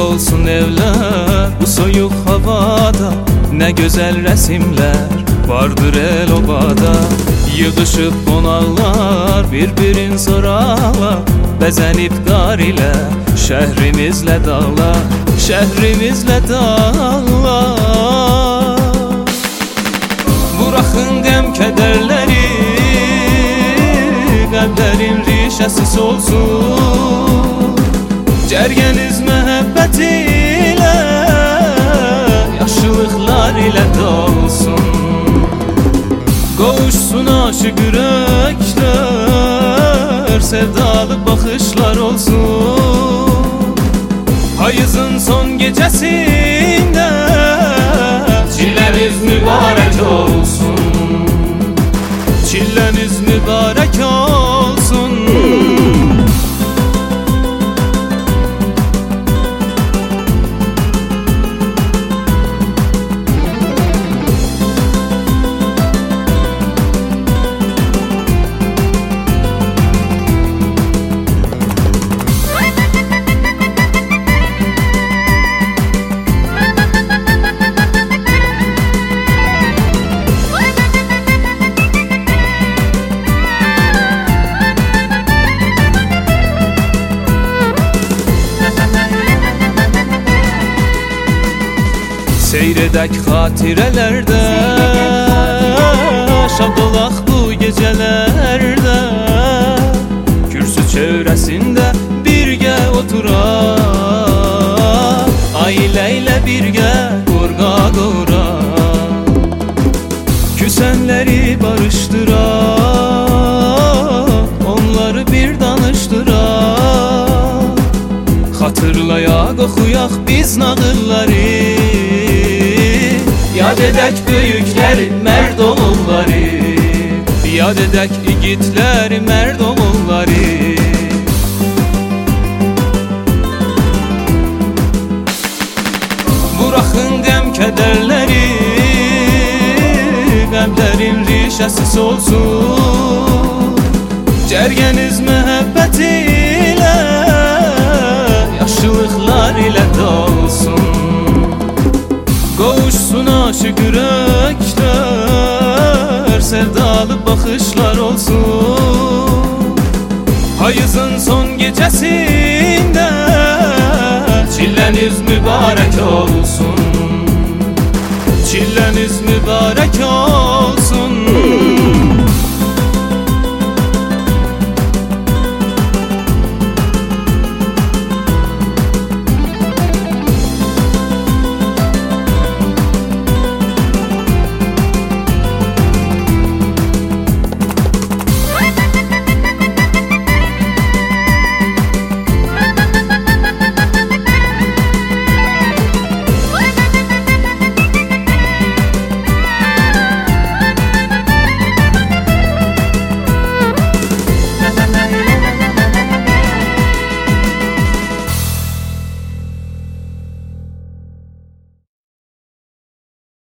olsun evler bu soyuk havada, ne güzel resimler vardır el obada. Yığışıp qonaqlar bir-birin soralar, bezenip qar ile şehrimizle dağlar, şehrimizle dağlar. Bırakın qəm kədərləri, qəlblərin rişəsiz olsun. Cərgəniz məhəbbət ilə, yaşıllıqlar ilə dolsun. Qovuşsun aşıq ürəklər, sevdalı baxışlar olsun. Payızın son gecəsində çilləniz mübarək olsun, çilləniz mübarək olsun. Seyredək xatirələrdə, şad olaq bu gecələrdə. Kürsü çövrəsində birgə oturaq, ailə ilə birgə qurğaq oraq. Küsənləri barışdıraq, onları bir danışdıraq. Xatırlayaq, oxuyaq biz nağılları, yad edək böyükləri, mərd oğulları, yad edək igidləri, mərd oğulları. Bırakın qəm kədərləri, qəlblərin rişəsiz olsun. Cərgəniz məhəbbət ilə, yaşıllıqlar ilə dolsun. Qovuşsun aşıq ürəklər, sevdalı baxışlar olsun. Payızın son gecəsində çilləniz mübarək olsun, çilləniz mübarək olsun.